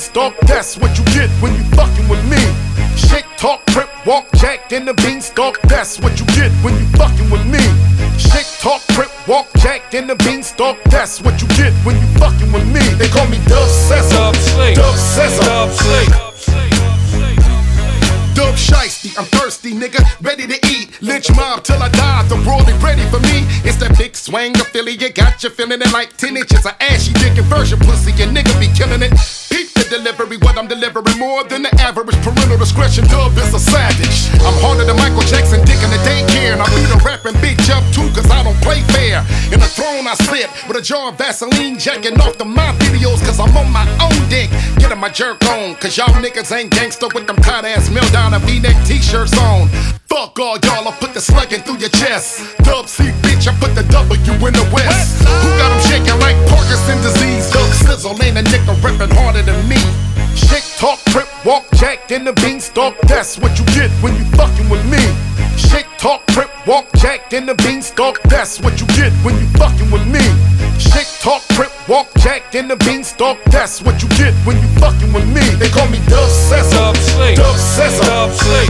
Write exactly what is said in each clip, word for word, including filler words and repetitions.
beanstalk, that's what you get when you fucking with me. Shit talk, crip walk, jacked in the beanstalk, that's what you get when you fucking with me. Shit talk, crip walk, jacked in the beanstalk, that's what you get when you fucking with me. They call me Dub Cesar, Dub Sleep, Dub Cesar, Dub Sleep. Dub Shiesty, I'm thirsty, nigga, ready to eat. Lynch mob till I die, the world ain't ready for me. It's that big swing of Philly, you got you feeling it like ten inches of ashy dick inversion pussy, your nigga be killing it. Peep the delivery, what I'm delivering, more than the average. Parental discretion, Dub is a savage. I'm harder than Michael Jackson, dick in the daycare. And I beat a rapping big jump too, cause I don't play fair. In the throne I sit, with a jar of Vaseline, jacking off to my videos, cause I'm on my own dick. Getting my jerk on, cause y'all niggas ain't gangsta with them tight ass mill down and V-neck t-shirts on. Fuck all y'all, I put the slugging through your chest. Dub C, bitch, I put the W in the West. Who got them shaking like Parkinson's disease? Dub Sizzle ain't a nigga ripping harder than me. Shit talk, crip walk, jacked in the beanstalk, that's what you get when you fucking with me. Shit talk, crip walk, jacked in the beanstalk, that's what you get when you fucking with me. Shit talk, crip walk, jacked in the beanstalk, that's what you get when you fucking with me. They call me Dub Cesar, Dub Sleep, Dub Cesar, Dub Sleep.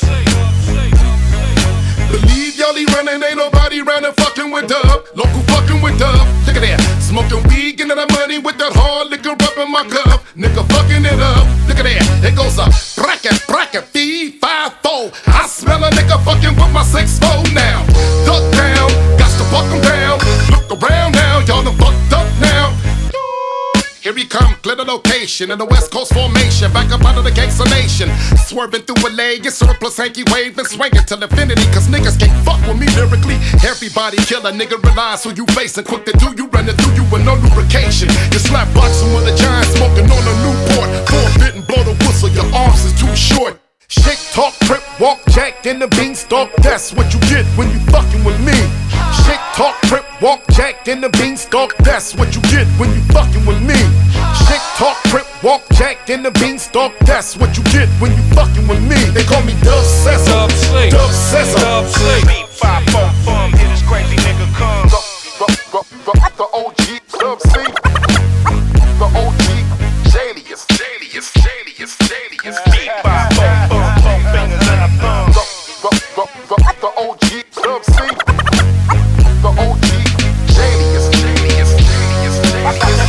Believe y'all he running, ain't nobody running fucking with Dub. Local fucking with Dub. Look at that. Smoking weed, getting that money with that hard liquor up in my cup. Nigga fucking it up. Look at that. It goes up. Bracket, bracket, fee, five, four. I smell a nigga fucking with my six four now. Duck down, got to fuck him down. Look around now, y'all done fucked up now. Here he come, clear the location in the West Coast formation. Back up out of the gangsta nation. Swerving through a leg, your surplus hanky wave and swinging till infinity. Cause niggas can't fuck with me lyrically. Everybody kill a nigga, realize who you facing. Quick to do you, running through you with no lubrication. You slap boxing with a giant smoking on a Newport. Forfeit and blow the whistle, your arms is too short. Shit talk, crip walk, jacked in the beanstalk, that's what you get when you fucking with me. Shit talk, crip walk, jacked in the beanstalk, that's what you get when you fucking with me. Shit talk, crip walk, jacked in the beanstalk, that's what you get when you fucking with me. They call me Dub Cesar, Dub Sleep, Dub Cesar, Dub Sleep. Beat five, four, fun, here this crazy nigga comes. The, the, the, the, the O G, Dub C, the O G, Jalius, Jalius, Jalius, Jalius. Beat five, four, fun, four fingers and a thumb. The, the, the, the, the O G, Dub C, the O G, Jalius, Jalius, Jalius, Jalius.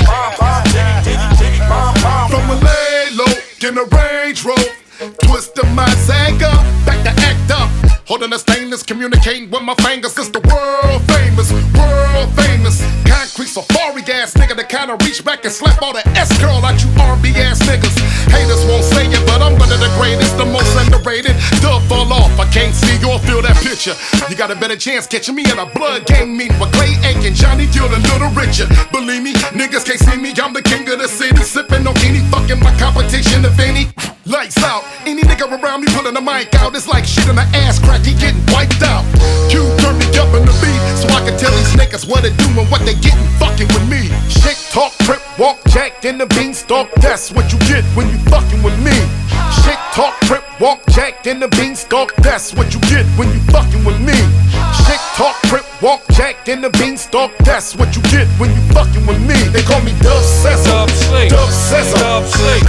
From a lay low in a Range Rover, twisting my Zaga, back to act up. Holding a stainless, communicating with my fingers. It's the world famous, world famous. Concrete safari ass nigga that kinda reach back and slap all the S-curl out you R and B ass niggas. Haters won't say it, but I'm one of the greatest, the most underrated. Dub fall off, I can't see or feel that picture. You got a better chance catching me in a blood gang meeting with Clay Aiken, Johnny Gill, and Little Richard. Believe me, niggas can't see me, I'm the king of the city. Sipping on any fucking my competition, if any. Lights out, any nigga around me pulling the mic out. It's like shit in the ass crack, he getting wiped out. Q turn me up in the beat, so I can tell these niggas what they do and what they getting fucking with me. Shit talk, crip walk, jacked in the beanstalk, that's what you get when you fucking with me. Shit talk, crip walk, jacked in the beanstalk, that's what you get when you fucking with me. Shit talk, crip walk, jacked in the beanstalk, that's what you get when you fucking with me. They call me Dub Cesar, Dub Sleep, Dub Cesar, Dub Sleep.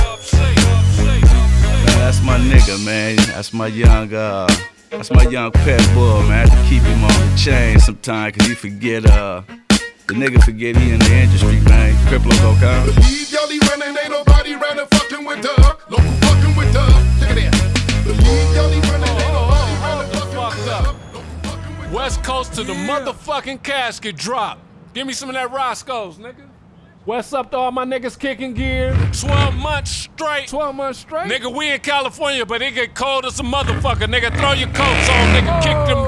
Man, that's my nigga, man. That's my young, uh, that's my young pet bull, man. I have to keep him on the chain sometime, cause he forget, uh, the nigga forget he in the industry, man. Criplo go count. Believe y'all he running, ain't nobody running fucking with Dub. Local fucking with Dub. Check it out. Believe y'all he running, ain't nobody running fucking with Dub. Local fucking with Dub. West Coast to the Yeah. motherfucking casket drop. Give me some of that Roscoe's, nigga. What's up to all my niggas kicking gear? twelve months straight. twelve months straight? Nigga, we in California, but it get cold as a motherfucker. Nigga, throw your coats on, nigga, kick them